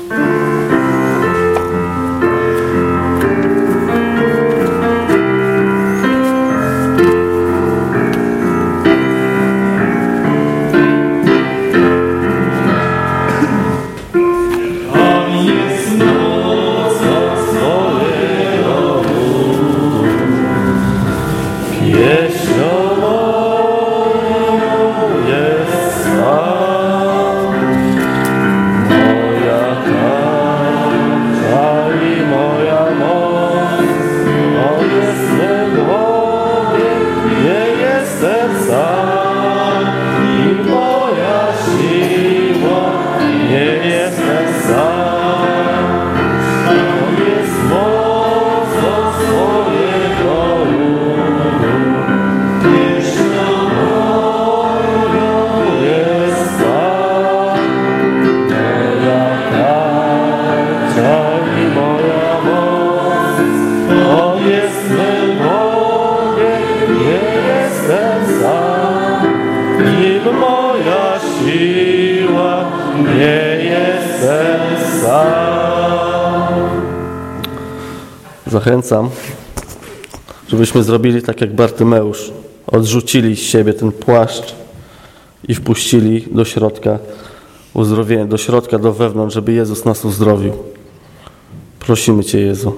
Zachęcam, żebyśmy zrobili tak jak Bartymeusz. Odrzucili z siebie ten płaszcz i wpuścili do środka uzdrowienie, do środka, do wewnątrz, żeby Jezus nas uzdrowił. Prosimy Cię, Jezu.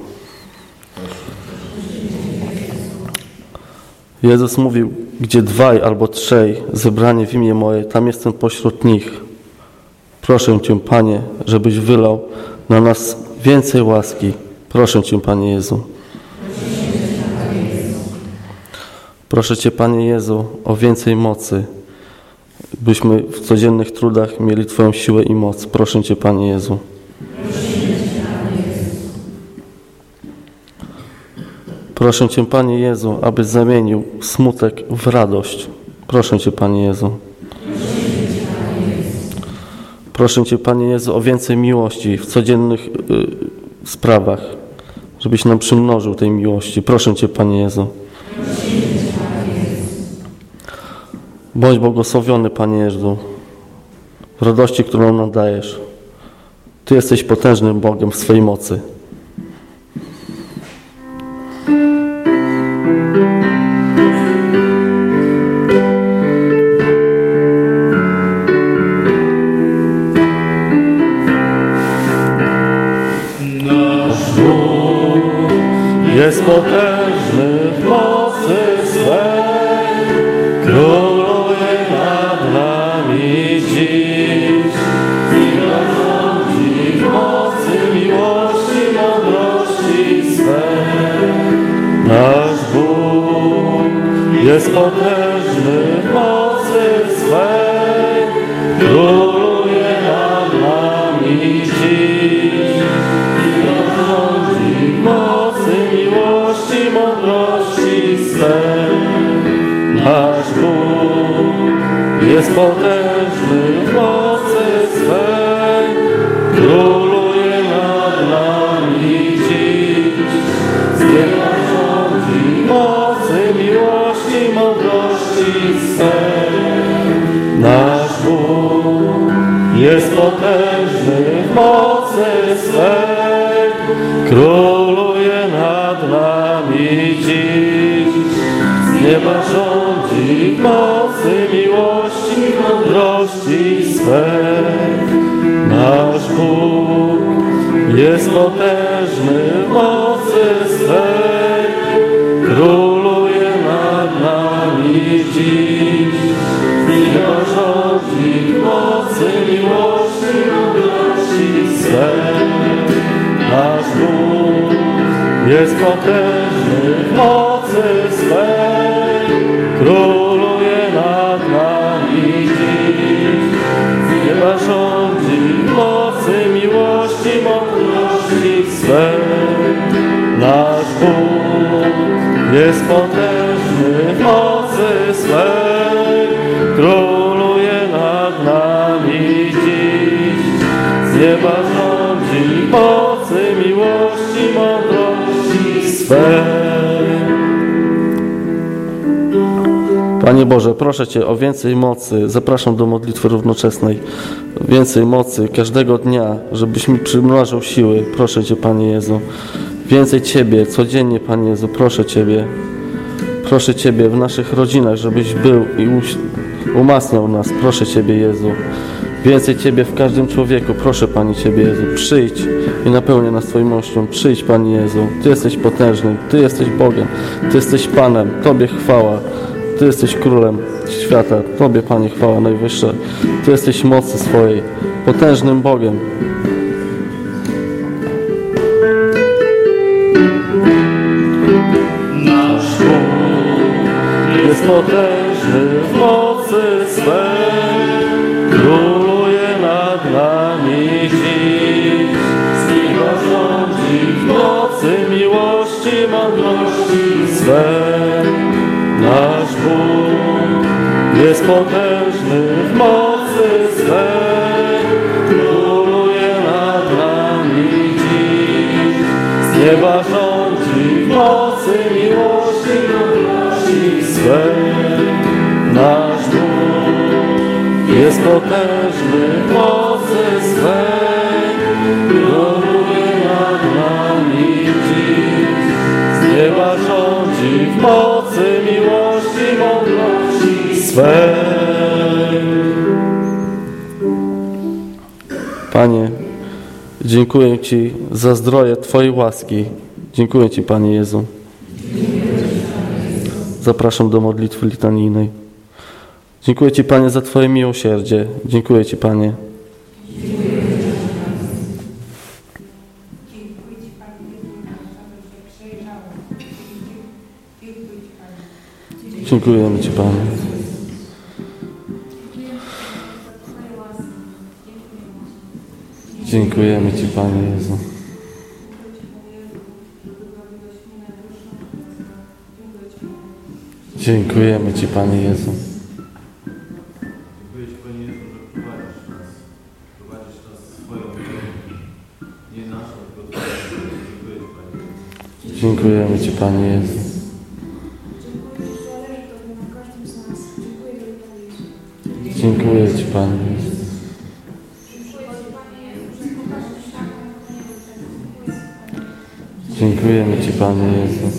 Jezus mówił, gdzie 2 albo 3 zebrani w imię moje, tam jestem pośród nich. Proszę Cię, Panie, żebyś wylał na nas więcej łaski. Proszę Cię, Panie Jezu. Proszę Cię, Panie Jezu, o więcej mocy, byśmy w codziennych trudach mieli Twoją siłę i moc. Proszę Cię, Panie Jezu. Proszę Cię, Panie Jezu, abyś zamienił smutek w radość. Proszę Cię, Panie Jezu. Proszę Cię, Panie Jezu, o więcej miłości w codziennych sprawach, żebyś nam przymnożył tej miłości. Proszę Cię, Panie Jezu. Bądź błogosławiony, Panie Jezu, w radości, którą nam dajesz. Ty jesteś potężnym Bogiem w swej mocy. Jest potężny w mocy swej, króluje nad nami dziś. I rządzi w mocy miłości, mądrości swej. Nasz Bóg jest potężny w mocy swej, króluje nad nami dziś. I rządzi w mocy miłości, mądrości swej. Nasz Bóg jest potężny w mocy swej, króluje nad nami dziś. Z nieba rządzi mocy miłości, mądrości swej. Nasz Bóg jest potężny w mocy swej, króluje nad nami dziś. Z nieba rządzi w mocy miłości, mądrości swej. Nasz Bóg jest potężny w mocy swej, króluje nad nami dziś. Z nieba rządzi w mocy miłości, mądrości swej. Nasz Bóg jest potężny w mocy swej, króluje nad nami dziś. Z nieba rządzi w mocy miłości, mądrości swej. Nasz Bóg jest potężny w mocy swej, króluje nad nami dziś. Z nieba rządzi w mocy miłości, mądrości swej. Panie Boże, proszę Cię o więcej mocy. Zapraszam do modlitwy równoczesnej. Więcej mocy każdego dnia, żebyś mi przymnażał siły. Proszę Cię, Panie Jezu. Więcej Ciebie codziennie, Panie Jezu. Proszę Ciebie. Proszę Ciebie w naszych rodzinach, żebyś był i umacniał nas. Proszę Ciebie, Jezu. Więcej Ciebie w każdym człowieku. Proszę, Panie Ciebie, Jezu. Przyjdź i napełnię nas Twoją miłością. Przyjdź, Panie Jezu. Ty jesteś potężny. Ty jesteś Bogiem. Ty jesteś Panem. Tobie chwała. Ty jesteś Królem świata. Tobie, Panie, chwała najwyższa. Ty jesteś mocy swojej. Potężnym Bogiem. Nasz Bóg jest potężny w mocy swej, króluje nad nami dziś. Z Niego rządzi w mocy miłości, mądrości swej. Nasz Bóg jest potężny w mocy swej, króluje nad nami dziś. Z nieba rządzi w mocy miłości, mądrości swej. Nasz Bóg jest potężny w mocy swej, króluje nad nami dziś. Z nieba rządzi w mocy miłości, mądrości swej. Panie, dziękuję Ci za zdroje Twojej łaski. Dziękuję Ci, Panie Jezu. Zapraszam do modlitwy litanijnej. Dziękuję Ci, Panie, za Twoje miłosierdzie. Dziękuję Ci, Panie. Dziękujemy Ci, Panie. Dziękujemy Ci, Panie Jezu. Dziękujemy Ci, Panie Jezu. Dziękuję Ci, Panie Jezu, że prowadzisz nas swoją drogą, nie naszą, tylko Twoją. Dziękuję Ci, Panie Jezu. Dziękujemy Ci, Panie Jezu. Dziękuję Ci, Panie Jezu. Dziękujemy Ci, Panie Jezu.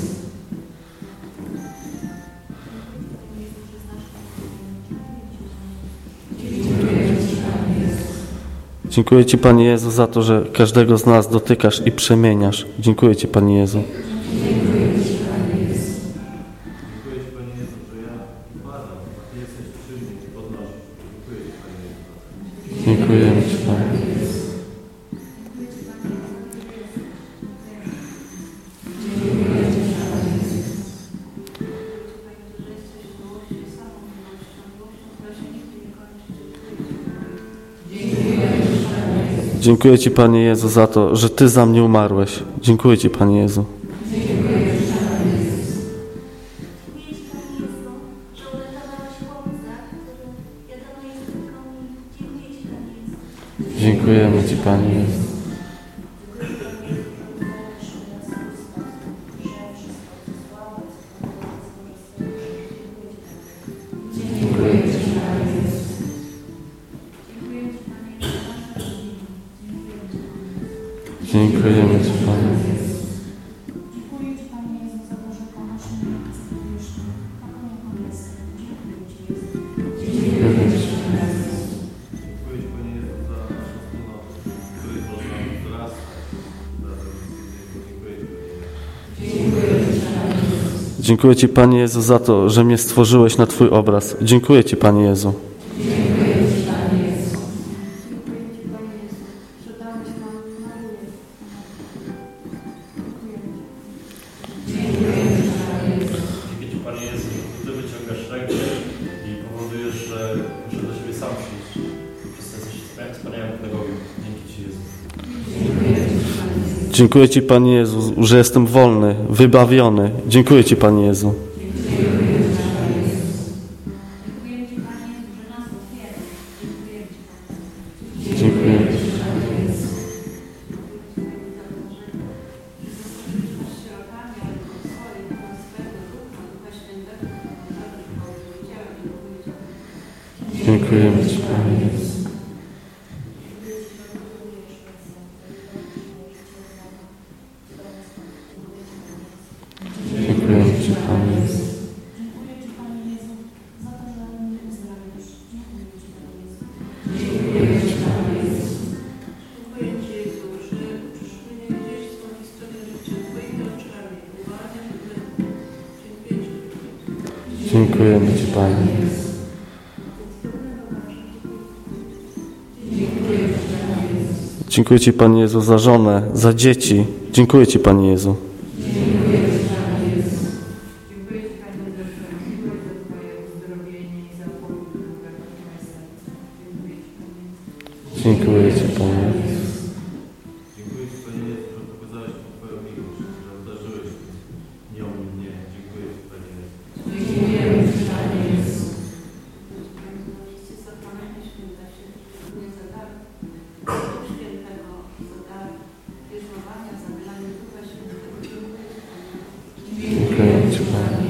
Dziękuję Ci, Panie Jezu, za to, że każdego z nas dotykasz i przemieniasz. Dziękuję Ci, Panie Jezu. Dziękuję Ci, Panie Jezu, że ja upadam, a Ty jesteś przy mnie i podnosisz. Dziękuję Ci, Panie Jezu. Dziękujemy Ci, Panie. Dziękuję Ci, Panie Jezu, za to, że Ty za mnie umarłeś. Dziękuję Ci, Panie Jezu. Dziękujemy Ci, Panie Jezu. Dziękujemy Ci, Panie. Dziękuję Ci, Panie Jezu, za to, że kochasz mnie i akceptujesz mnie, taką jaką jestem. Dziękuję Ci. Dziękuję Ci, Panie Jezu, za naszą wspólnotę, w której można wzrastać razem z innymi. Dziękuję Ci, Panie Jezu. Dziękuję Ci, Panie Jezu, za to, że mnie stworzyłeś na Twój obraz. Dziękuję Ci, Panie Jezu. Dziękuję Ci, Panie Jezu, że dałeś nam nadzieję. Dzięki Ci, Panie Jezu, że Ty wyciągasz rękę i powodujesz, że muszę do Ciebie sam przyjść. Przez to jesteś wspaniałym pedagogiem. Dzięki Ci, Jezu. Dziękuję Ci, Panie Jezu, że jestem wolny, wybawiony. Dziękuję Ci, Panie Jezu. Dziękuję Ci, Panie Jezu, że nas otwierasz. Dziękuję Ci, Panie Jezu. Dziękuję. Sierotami, ale swoim, swojego Ducha, Ducha Świętego, Dziękujemy Ci, Panie. Dziękuję Ci, Panie Jezu, za żonę, za dzieci. Dziękuję Ci, Panie Jezu. Dziękuję Ci, Panie, za miłość, za Twoje uzdrowienie i za pokój, który wprawia moje serce. Dziękuję Ci, Panie. Dziękuję Ci, Panie. Dziękuję Ci, Panie Jezu, że pokazałeś mi Twoją miłość, że obdarzyłeś nią mnie. Dziękuję Ci, Panie Jezu. Dziękujemy Ci, Panie Jezu. Oczywiście sakramenty święta się szczególnie za dar świętego, za dar bierzmowania, za wylanie Ducha Świętego. Dziękuję Ci, Panie.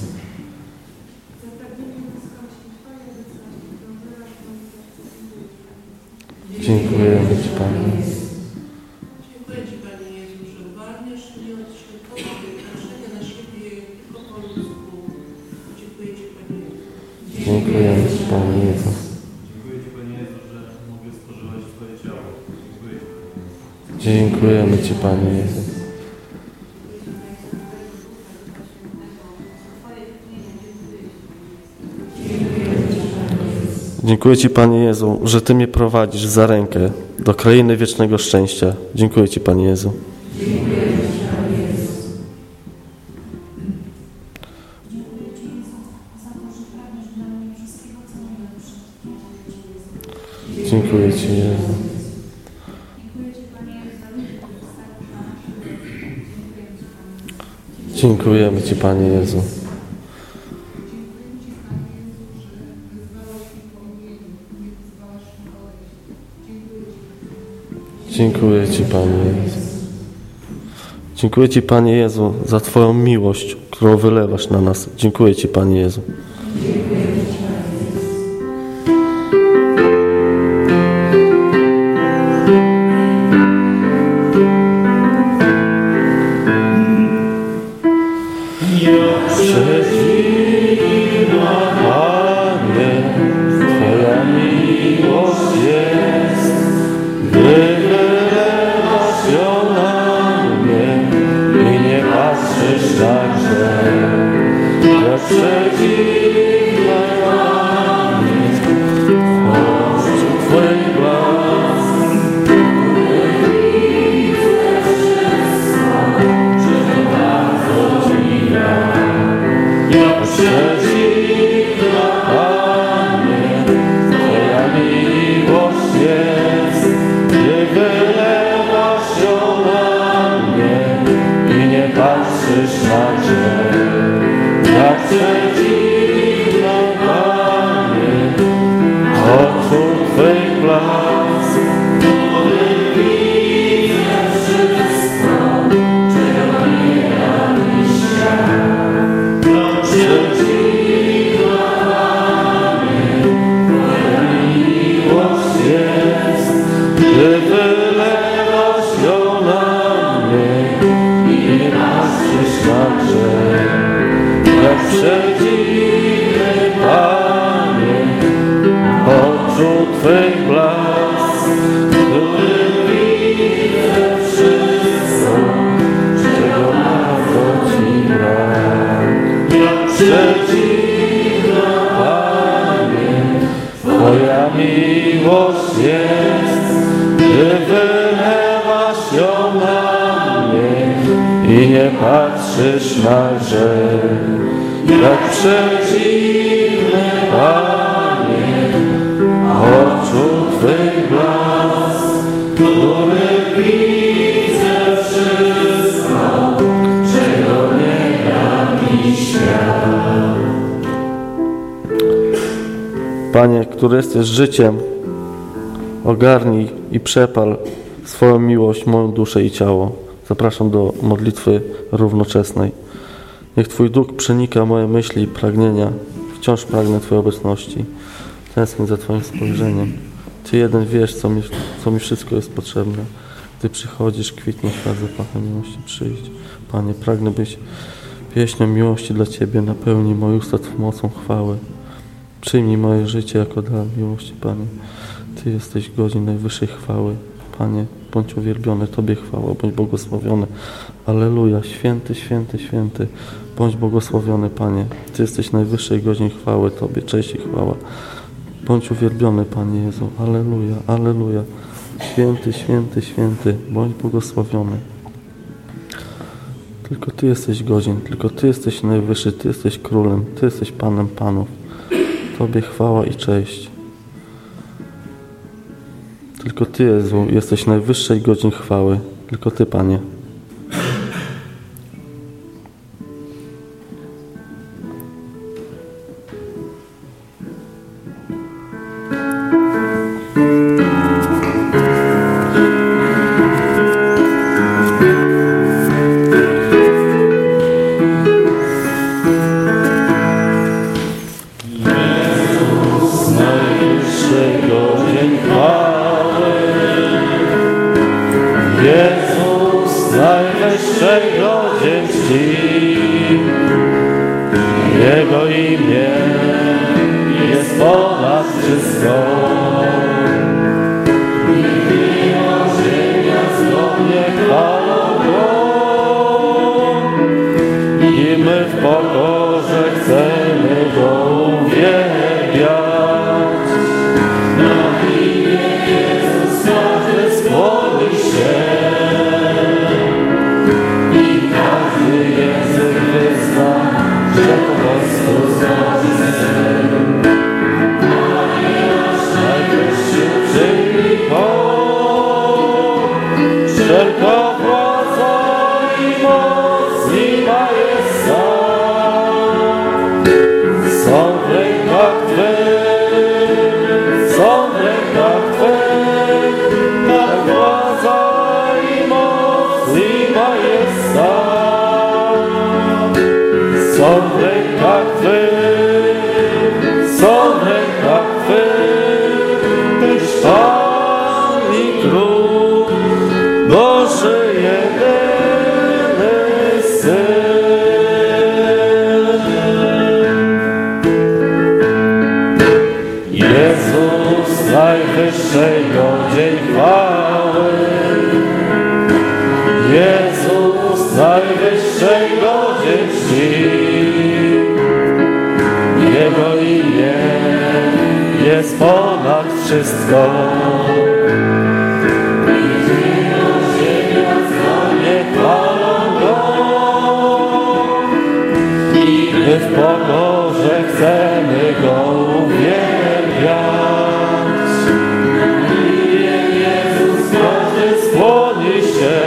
Za pragnienie bliskości Twojej obecności, którą wyraź w moim sercu. Dziękujemy Ci, Panie. Dziękuję Ci, Panie Jezu, że uwalniasz mnie od świętości, patrzenia na siebie tylko po ludzku. Dziękuję Ci, Panie Jezu. Dziękujemy Ci, Panie Jezu. Dziękuję Ci, Panie Jezu, że mogę spożywać Twoje ciało. Dziękuję Ci, Panie Jezu. Dziękujemy Ci, Panie Jezu. Dziękuję Ci, Panie Jezu, że Ty mnie prowadzisz za rękę do krainy wiecznego szczęścia. Dziękuję Ci, Panie Jezu. Dziękuję Ci, Jezu, za to, że pragniesz dla mnie wszystkiego, co najlepsze. Dziękuję Ci, Jezu. Dziękuję Ci, Jezu. Dziękuję Ci, Panie Jezu, za ludzi, którzy stawiasz na naszym drodze. Dziękuję Ci, Panie Jezu. Dziękujemy Ci, Panie Jezu. Dziękuję Ci, Panie Jezu. Dziękuję Ci, Panie Jezu, za Twoją miłość, którą wylewasz na nas. Dziękuję Ci, Panie Jezu. Panie, Twoja miłość jest, wylewasz ją na mnie i nie patrzysz na grzech. Jak przeciwna Panie, w oczu Twych blask. Jak przeciwna Panie, Twoja miłość jest, nie wylewasz ją na mnie i nie patrzysz na grzech. Jak przeciwna Panie, oczu Twych blask, który widzę wszystko, czego nie da mi świat. Przeciwna Panie, Twoja miłość jest, Ty wylewasz ją na mnie i nie patrzysz na grzech. Jak przeciwny Panie, oczu Twych blask, który widzę wszystko, czego bardzo Ci brak. Jak przeciwna Panie, Twoja miłość jest, Ty wylewasz ją na mnie i nie patrzysz na grzech. Jak przeciwny Panie, oczu Twych blask, który widzę wszystko, czego nie da mi świat. Panie, który jesteś życiem, ogarnij i przepal swoją miłość, moją duszę i ciało. Zapraszam do modlitwy równoczesnej. Niech Twój duch przenika moje myśli i pragnienia. Wciąż pragnę Twojej obecności. Tęsknię za Twoim spojrzeniem. Ty jeden wiesz, co mi wszystko jest potrzebne. Gdy przychodzisz, kwitnie świat zapachem miłości. Przyjdź. Panie, pragnę być pieśnią miłości dla Ciebie. Napełnij moje usta Twą mocą chwały. Przyjmij moje życie jako dar miłości, Panie. Ty jesteś godzin najwyższej chwały. Panie, bądź uwielbiony, Tobie chwała, bądź błogosławiony. Alleluja, święty, święty, święty, Bądź błogosławiony, Panie. Ty jesteś najwyższy i godzien chwały Tobie, cześć i chwała. Bądź uwielbiony, Panie Jezu. Alleluja, alleluja. Święty, święty, święty. Bądź błogosławiony. Tylko Ty jesteś godzien, tylko Ty jesteś najwyższy, Ty jesteś królem, Ty jesteś Panem Panów. Tobie chwała i cześć. Tylko Ty, Jezu, jesteś najwyższy i godzien chwały. Tylko Ty, Panie. Jezus najwyższego dzień czci. Jego imię jest ponad wszystko. Nieba, ziemia zgodnie chwalą Go. I my w pokorze chcemy Go uwielbiać. Na imię Jezus każdy skłoni się. Wszelka władza i moc i majestat są w rękach Twych, są w rękach Twych. Ta władza i moc i majestat są w rękach Twych, są w rękach Twych. Tyś Pan i Król, Boży jedyny Syn. Jezus najwyższego dzień chwały. Jezus najwyższego dzień czci. Jego imię jest ponad wszystko. My w pokorze chcemy Go uwielbiać. Na imię Jezus każdy skłoni się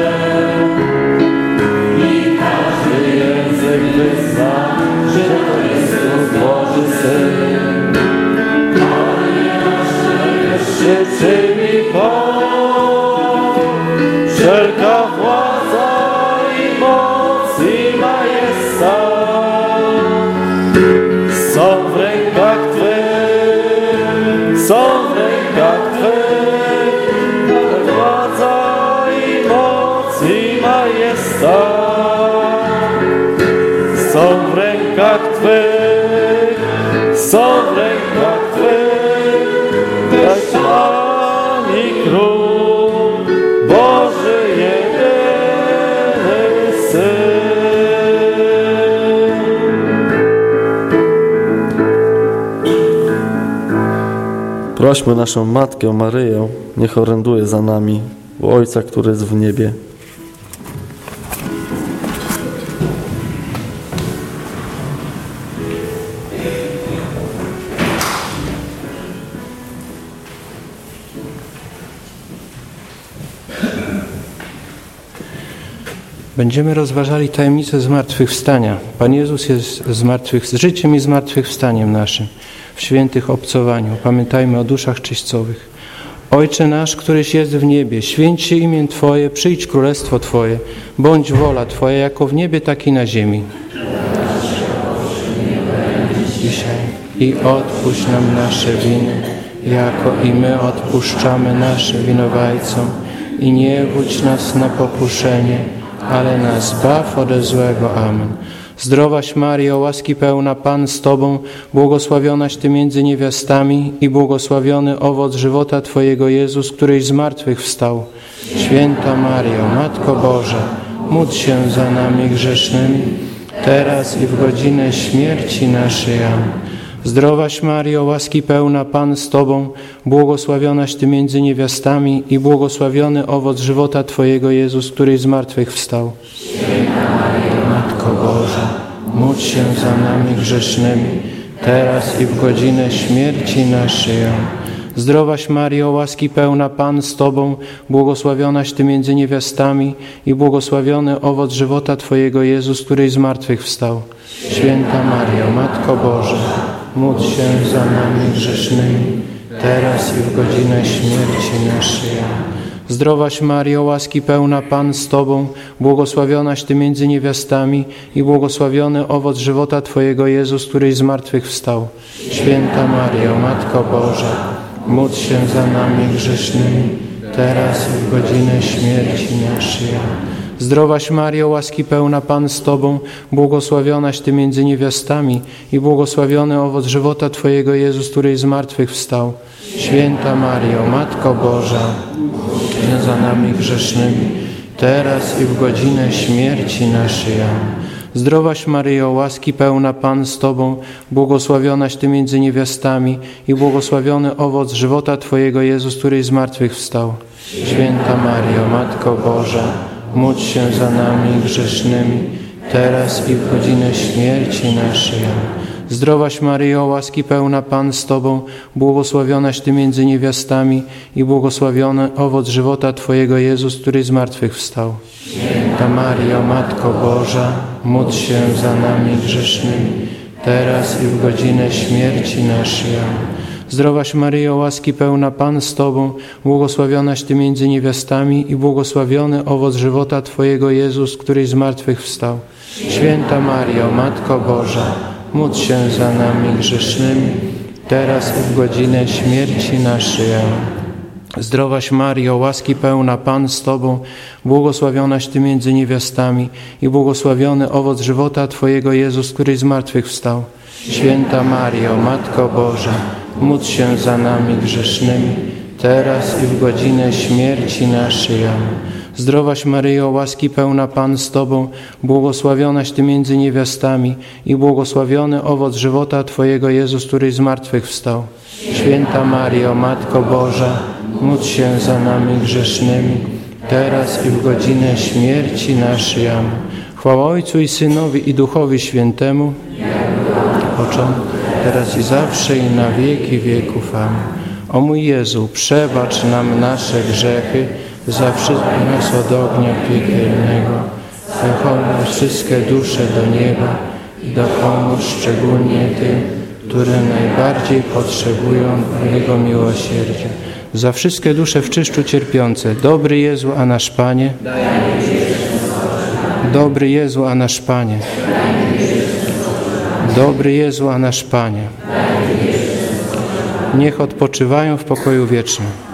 i każdy język wyzna, że to Jezus Boży Syn. Panie nasz najwyższy czyni Bóg, wszelka władza i moc i majestat są w rękach Twych, są w rękach Twych. Władza i moc i majestat są w rękach Twych, są w rękach Twych. Tyś Pan i Król, Boży jedyny Syn. Prośmy naszą Matkę Maryję, niech oręduje za nami u Ojca, który jest w niebie. Będziemy rozważali tajemnicę zmartwychwstania. Pan Jezus jest z życiem i zmartwychwstaniem naszym w świętych obcowaniu. Pamiętajmy o duszach czyścowych. Ojcze nasz, któryś jest w niebie, święć się imię Twoje, przyjdź królestwo Twoje, bądź wola Twoja, jako w niebie, tak i na ziemi. Dzisiaj i odpuść nam nasze winy, jako i my odpuszczamy naszym winowajcom. I nie wódź nas na pokuszenie, ale nas zbaw ode złego. Amen. Zdrowaś Maryjo, łaski pełna, Pan z Tobą, błogosławionaś Ty między niewiastami i błogosławiony owoc żywota Twojego Jezus, któryś z martwych wstał. Święta Maryjo, Matko Boża, módl się za nami grzesznymi, teraz i w godzinę śmierci naszej. Amen. Zdrowaś Maryjo, łaski pełna, Pan z Tobą, błogosławionaś Ty między niewiastami i błogosławiony owoc żywota Twojego, Jezus, który z martwych wstał. Święta Maryjo, Matko Boża, módl się za nami grzesznymi, teraz i w godzinę śmierci naszej. Amen. Zdrowaś Maryjo, łaski pełna, Pan z Tobą, błogosławionaś Ty między niewiastami i błogosławiony owoc żywota Twojego, Jezus, który z martwych wstał. Święta Maryjo, Matko Boża, módl się za nami grzesznymi, teraz i w godzinę śmierci naszej. Zdrowaś Maryjo, łaski pełna, Pan z Tobą, błogosławionaś Ty między niewiastami i błogosławiony owoc żywota Twojego, Jezus, który z martwych wstał. Święta Maryjo, Matko Boża, módl się za nami grzesznymi, teraz i w godzinę śmierci naszej. Zdrowaś Maryjo, łaski pełna, Pan z Tobą, błogosławionaś Ty między niewiastami i błogosławiony owoc żywota Twojego, Jezus, który z martwych wstał. Święta Maryjo, Matko Boża, módl się za nami grzesznymi, teraz i w godzinę śmierci naszej. Zdrowaś Maryjo, łaski pełna, Pan z Tobą, błogosławionaś Ty między niewiastami i błogosławiony owoc żywota Twojego, Jezus, który z martwych wstał. Święta Maryjo, Matko Boża, módl się za nami grzesznymi, teraz i w godzinę śmierci naszej. Zdrowaś Maryjo, łaski pełna, Pan z Tobą, błogosławionaś Ty między niewiastami i błogosławiony owoc żywota Twojego, Jezus, który z martwych wstał. Święta Maryjo, Matko Boża, módl się za nami grzesznymi, teraz i w godzinę śmierci naszej. Zdrowaś Maryjo, łaski pełna, Pan z Tobą, błogosławionaś Ty między niewiastami i błogosławiony owoc żywota Twojego, Jezus, który z martwych wstał. Święta Maryjo, Matko Boża, módl się za nami grzesznymi, teraz i w godzinę śmierci naszej. Zdrowaś Maryjo, łaski pełna, Pan z Tobą, błogosławionaś Ty między niewiastami i błogosławiony owoc żywota Twojego, Jezus, który z martwych wstał. Święta Maryjo, Matko Boża, módl się za nami grzesznymi, teraz i w godzinę śmierci naszej. Zdrowaś Maryjo, łaski pełna, Pan z Tobą, błogosławionaś Ty między niewiastami i błogosławiony owoc żywota Twojego, Jezus, który z martwych wstał. Święta Maryjo, Matko Boża, módl się za nami grzesznymi, teraz i w godzinę śmierci naszej. Chwała Ojcu i Synowi i Duchowi Świętemu, początku, teraz i zawsze i na wieki wieków. Amen. O mój Jezu, przebacz nam nasze grzechy, za wszystkich nas od ognia piekielnego, zachowaj wszystkie dusze do nieba i dopomóż szczególnie tym, które najbardziej potrzebują Twojego miłosierdzia. Za wszystkie dusze w czyszczu cierpiące, dobry Jezu, a nasz Panie, dobry Jezu, a nasz Panie, dobry Jezu, a nasz Panie, niech odpoczywają w pokoju wiecznym.